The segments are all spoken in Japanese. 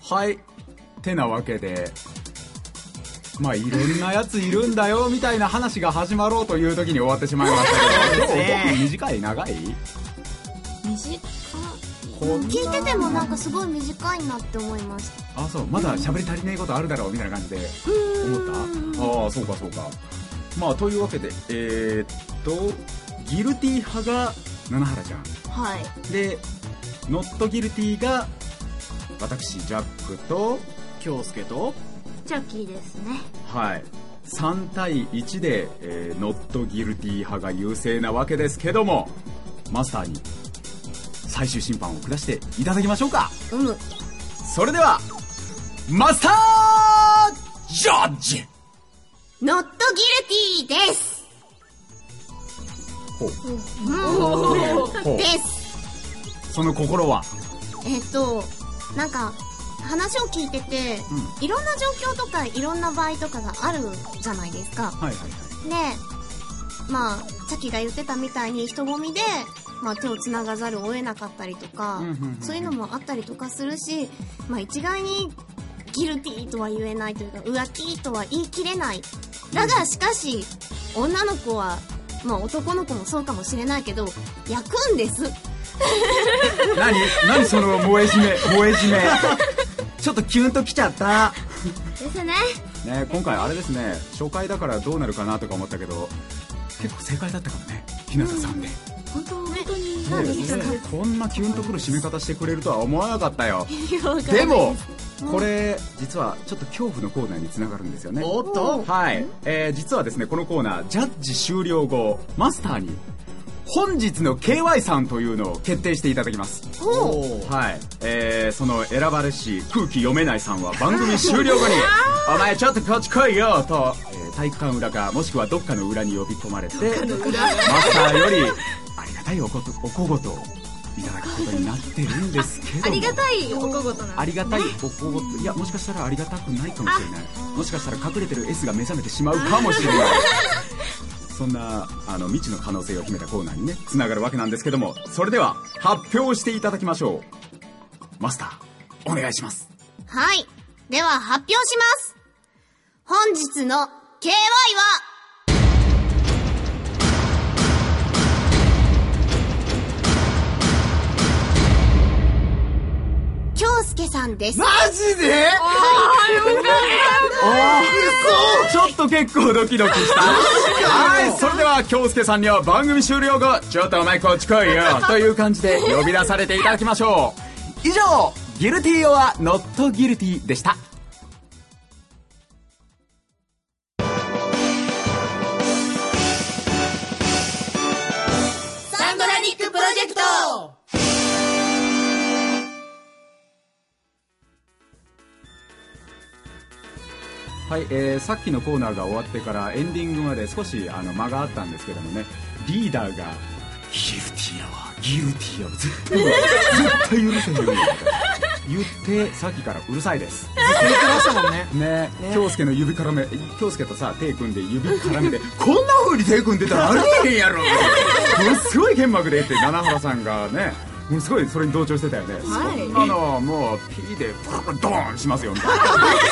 はいてなわけで、まあいろんなやついるんだよみたいな話が始まろうという時に終わってしまいましたけど、どう？短い？長い？ 短い。聞いててもなんかすごい短いなって思いました。 あ、そう。まだ喋り足りないことあるだろうみたいな感じで思った？ああ、そうかそうか。まあというわけでギルティ派が七原ちゃん、 はい、 でノットギルティが私ジャックと京介とジャッキーですね。 はい、3対1で、ノットギルティ派が優勢なわけですけども、マスターに最終審判を下していただきましょうか。それではマスタージャッジ、 ノットギルティです。 ほう、 です。 その心は？ なんか話を聞いてて、いろんな状況とかいろんな場合とかがあるじゃないですか。 はいはいはい。 で、まあさっきが言ってたみたいに人混みで、まあ、手をつながざるを得なかったりとか、そういうのもあったりとかするし、まあ一概にギルティーとは言えないというか、浮気とは言い切れない。だがしかし女の子は、まあ男の子もそうかもしれないけど焼くんです。 何その萌え締めちょっとキュンときちゃったですね。 今回あれですね、初回だからどうなるかなとか思ったけど、結構正解だったかもね、日向さんで。 本当に何ですか？ こんなキュンとくる締め方してくれるとは思わなかったよ。でもこれ実はちょっと恐怖のコーナーにつながるんですよね。 おっと、 はい、実はですね、このコーナージャッジ終了後、マスターに本日の KY さんというのを決定していただきます。はい、その選ばれし空気読めないさんは番組終了後にお前ちょっとこっち来いよと、体育館裏かもしくはどっかの裏に呼び込まれて、マスターよりありがたいお小言をいただくことになってるんですけども、 ありがたいお小言なんですね。 ありがたいお小言、いや、もしかしたらありがたくないかもしれない。もしかしたら隠れてる S が目覚めてしまうかもしれないそんな未知の可能性を秘めたコーナーにね、つながるわけなんですけども、それでは発表していただきましょう。マスターお願いします。 はい、では発表します。本日の KY は京介さんです。 マジで？ ちょっと結構ドキドキしたはい、それでは京介さんには番組終了後、ちょっとお前こっち来いよという感じで呼び出されていただきましょう。以上、ギルティーオアノットギルティーでした。 サンドラニックプロジェクト。 はい、さっきのコーナーが終わってからエンディングまで少し間があったんですけどもね、リーダーがギルティーやわ絶対許せへんよ言ってさっきからうるさいです。 ずっと言ってましたもんね。 京介の指絡め、京介とさ手組んで指絡めてこんな風に手組んでたらありえへんやろものすごい剣幕でって七原さんがね、もうすごいそれに同調してたよね。そんなのもう P でドーンしますよみたいな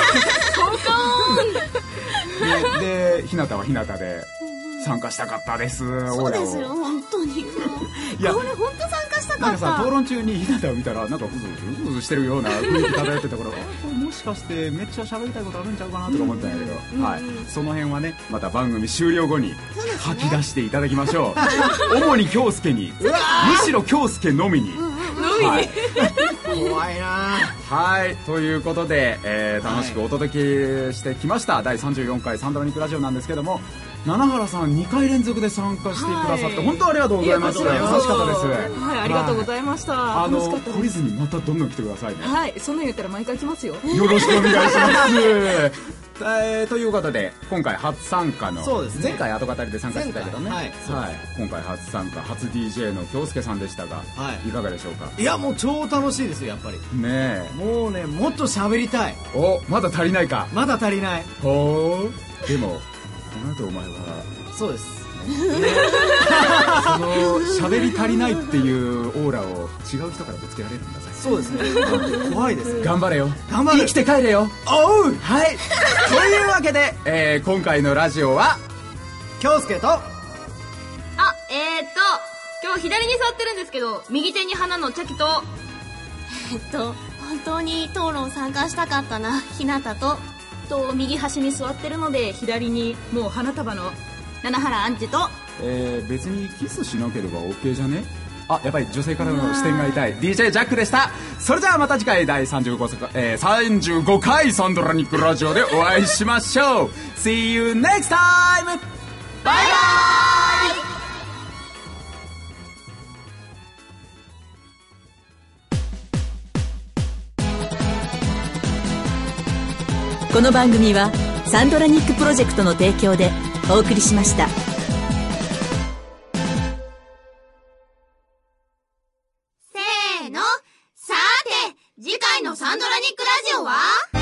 で日向は日向で参加したかったです。 そうですよ、本当に。いや、これ本当参加したかった。 なんかさ、討論中に日向を見たらなんかうずしてるような雰囲気漂ってたからこれもしかしてめっちゃ喋りたいことあるんちゃうかなとか思ったんやけど、はい、その辺はねまた番組終了後に吐き出していただきましょう。主に京介に、むしろ京介のみに、はい、 怖いな。 はい、ということで、楽しくお届けしてきました、第34回サンドラニックラジオなんですけども、七原さん2回連続で参加してくださって、本当ありがとうございます。楽しかったです。 はい、ありがとうございました。楽しかったです。 懲りずにまたどんどん来てくださいね。 はい、そんな言ったら毎回来ますよ。 よろしくお願いしますということで今回初参加の、 そうですね、 前回後語りで参加してたけどね、 はい、 今回初参加初 DJ の京介さんでしたが、いかがでしょうか。 いや、もう超楽しいですよ、やっぱりね。 もうね、もっと喋りたい。 まだ足りないか。 まだ足りない。 ほー。でもこの後お前はそうです、 その喋り足りないっていうオーラを違う人からぶつけられるんだぜ。 そうですね。怖いです。 頑張れよ。 頑張る。 生きて帰れよ。 おう。 はい。というわけで、今回のラジオは京介と今日左に座ってるんですけど、右手に花のチャキと本当に討論参加したかったな、ひなたと右端に座ってるので、左にもう花束の七原アンチと別にキスしなければ OK じゃね。あ、やっぱり女性からの視点が痛い DJ ジャックでした。それではまた次回第35回サンドラニックラジオでお会いしましょう。 See you next time! バイバイ。 この番組はサンドラニックプロジェクトの提供でお送りしました。 せーの。さて次回のサンドラニックラジオは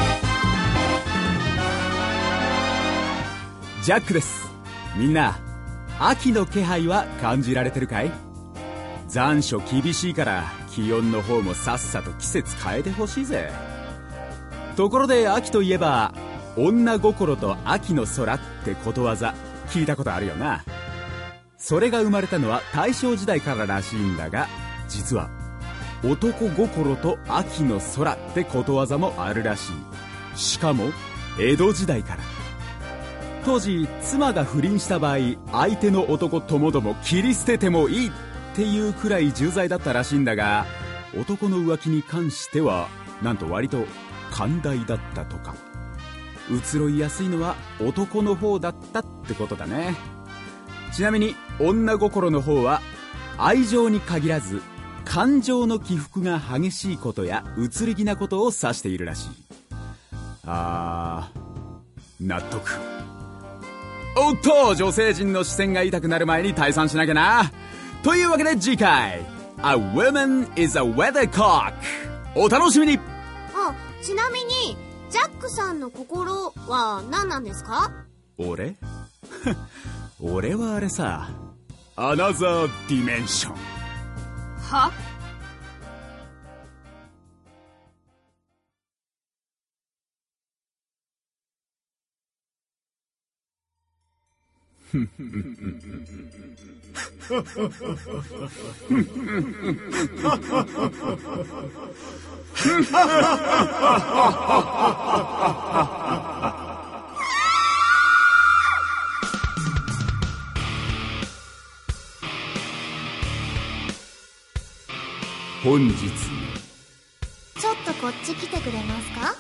ジャックです。みんな秋の気配は感じられてるかい？残暑厳しいから気温の方もさっさと季節変えてほしいぜ。ところで秋といえば女心と秋の空ってことわざ聞いたことあるよな。それが生まれたのは大正時代かららしいんだが、実は男心と秋の空ってことわざもあるらしい。しかも江戸時代から。当時妻が不倫した場合、相手の男ともども切り捨ててもいいっていうくらい重罪だったらしいんだが、男の浮気に関してはなんと割と寛大だったとか。移ろいやすいのは男の方だったってことだね。ちなみに女心の方は愛情に限らず感情の起伏が激しいことや移り気なことを指しているらしい。納得。おっと、女性陣の視線が痛くなる前に退散しなきゃな。というわけで次回 A woman is a weathercock、 お楽しみに。 ちなみにジャックさんの心は何なんですか？ 俺俺はあれさ、アナザーディメンション。 は？ 本日ちょっとこっち来てくれますか？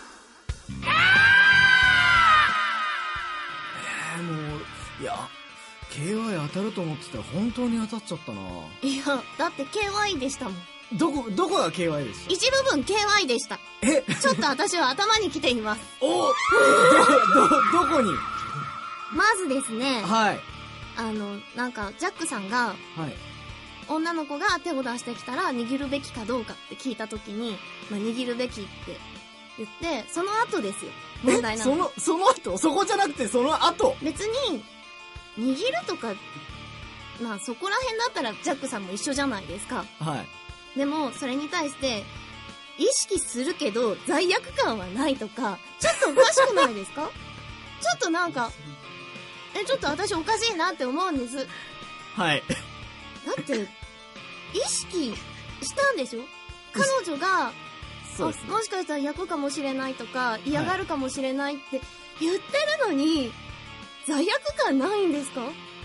もういや KY 当たると思ってたら本当に当たっちゃったな。 いやだって KY でしたもん。 どこが KY でした？ 一部分 KY でした。ちょっと私は頭に来ています。 どこに？ まずですね、 はい、 なんかジャックさんが、 はい、 女の子が手を出してきたら握るべきかどうかって聞いたときに、握るべきって言って、その後ですよ問題なの。 その後？そこじゃなくてその後？ 別に握るとかそこら辺だったらジャックさんも一緒じゃないですか。 はい。 でもそれに対して意識するけど罪悪感はないとか、ちょっとおかしくないですか？ちょっとなんかちょっと私おかしいなって思うんです。 はい。 だって意識したんでしょ？彼女がそうですね、 もしかしたら焼くかもしれないとか嫌がるかもしれないって言ってるのに、罪悪感ないんですか？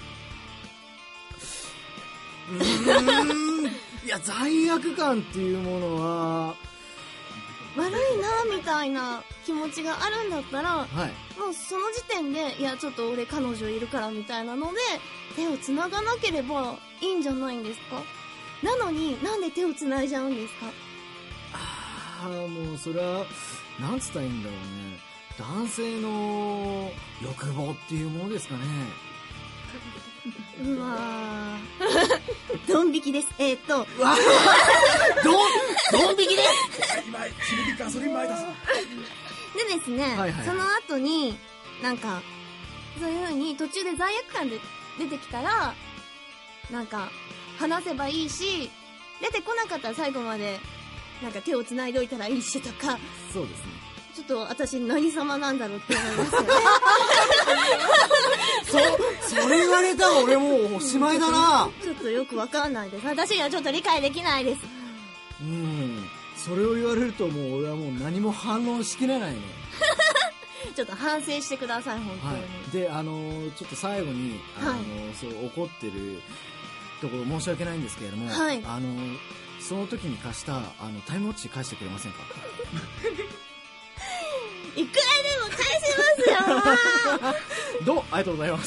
いや、罪悪感っていうものは悪いなみたいな気持ちがあるんだったら、 はい、 もうその時点でいやちょっと俺彼女いるからみたいなので手を繋がなければいいんじゃないんですか？なのになんで手を繋いじゃうんですか？ もうそれはなんつったらいいんだろうね。男性の欲望っていうものですかね。 うわードン引きです。ドン引きです。 今響きガソリン前だぞ。 でですね、 はいはい、 その後になんかそういう風に途中で罪悪感で出てきたら、なんか、話せばいいし、出てこなかったら最後まで、なんか手を繋いでおいたらいいしとか。 そうですね。 ちょっと私何様なんだろうって思いますよね。 それ言われたら俺もうおしまいだな。 ちょっとよくわかんないです。私にはちょっと理解できないです。 それを言われるともう俺はもう何も反論しきれないね。 ちょっと反省してください、本当に。 はい、で、ちょっと最後に、そう怒ってるところ申し訳ないんですけれども、 はい、 その時に貸したタイムウォッチ返してくれませんか？ いくらでも返せますよ。 ありがとうございます。